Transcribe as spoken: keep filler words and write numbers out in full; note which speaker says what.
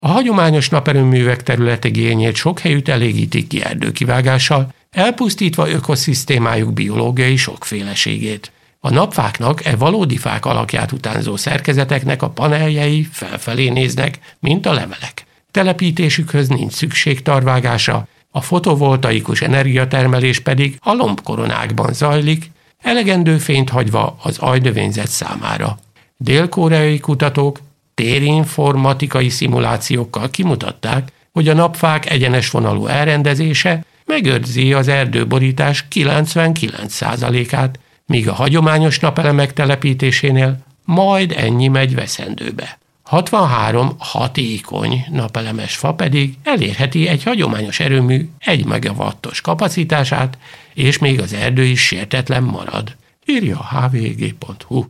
Speaker 1: A hagyományos naperőművek területigényét sok helyütt elégítik ki erdőkivágással, elpusztítva ökoszisztémájuk biológiai sokféleségét. A napfáknak e valódi fák alakját utánzó szerkezeteknek a paneljei felfelé néznek, mint a levelek. Telepítésükhöz nincs szükség tarvágásra, a fotovoltaikus energiatermelés pedig a lombkoronákban zajlik, elegendő fényt hagyva az aljnövényzet számára. Dél-koreai kutatók térinformatikai szimulációkkal kimutatták, hogy a napfák egyenes vonalú elrendezése megőrzi az erdőborítás kilencvenkilenc százalékát, míg a hagyományos napelemek telepítésénél majd ennyi megy veszendőbe. hatvanhárom hatékony napelemes fa pedig elérheti egy hagyományos erőmű egy megawattos kapacitását, és még az erdő is sértetlen marad, írja a há vé gé pont hú.